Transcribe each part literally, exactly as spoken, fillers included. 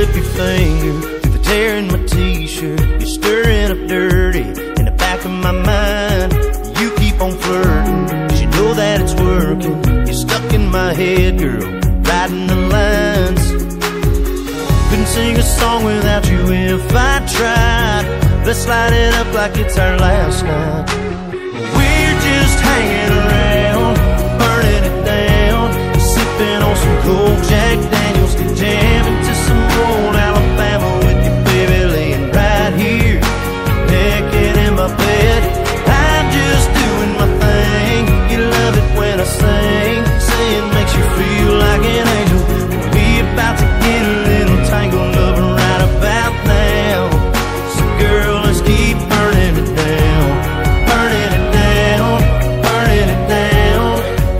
slip your finger through the tear in my t-shirt. You're stirring up dirty in the back of my mind. You keep on flirting, cause you know that it's working. You're stuck in my head, girl, writing the lines. Couldn't sing a song without you if I tried. Let's light it up like it's our last night. We're just hanging around, burning it down, sipping on some cold Jack Daniels, jamming to some old Alabama with you, baby, laying right here, naked in my bed. I'm just doing my thing. You love it when I sing, saying makes you feel like an angel. We're about to get a little tangled up right about now. So girl, let's keep burning it down, burning it down, burning it down.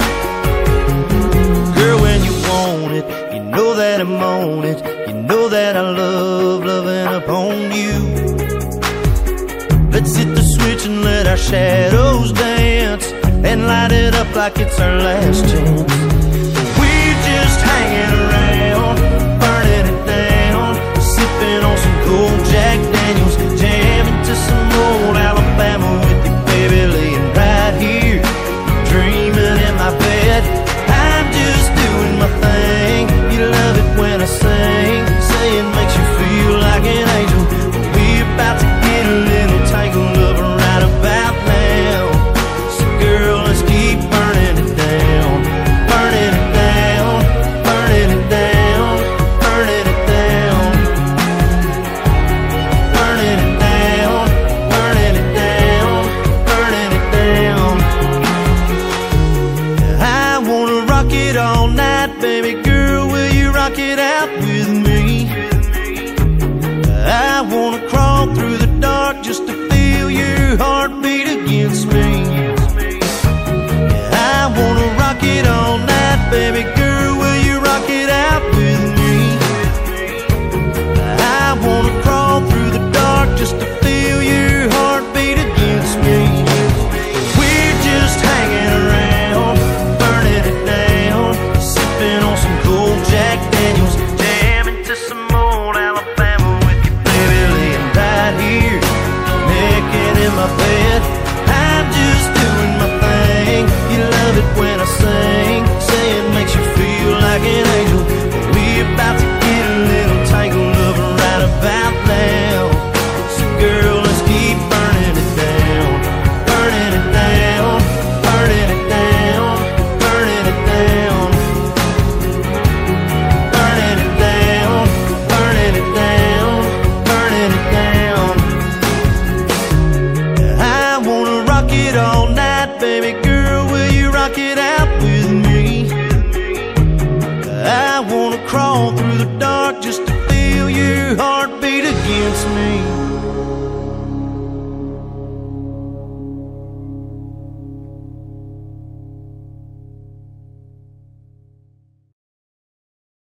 Girl, when you want it, you know that I'm on it. You know that I love loving upon you. Let's hit the switch and let our shadows dance, and light it up like it's our last chance. We're just hanging around, burning it down, sipping on some cold Jack Daniels, jamming to some old Alabama with you, baby, laying right here, dreaming in my bed. I'm just doing my thing. You love it when I sing, saying makes you feel like an angel. We're about to get a little tangled up right about now. So girl, let's keep burning it down, burning it down, burning it down, burning it down, burning it down, burning it down, burning it down. I wanna rock it all night, baby girl, will you rock it out with me? I wanna crawl through the dark just to feel your heartbeat against me. I wanna rock it all night, baby girl, will you rock it out with me? I wanna crawl through the dark just to feel your heartbeat against me. We're just hanging around, burning it down, sipping on some cold Jack Daniels, jamming to some old Alabama with you, baby, laying right here, naked in my bed. I'm just doing my thing. You love it when I sing, saying makes you feel like an angel. We're about to get a little tangled up right about now. So girl, let's keep burning it down, burning it down, burning it down, burning it down, burning it down, burning it down, burning it down. I wanna rock it all night, baby girl, will you rock it out with me? I wanna crawl through the dark just to feel your heartbeat against me.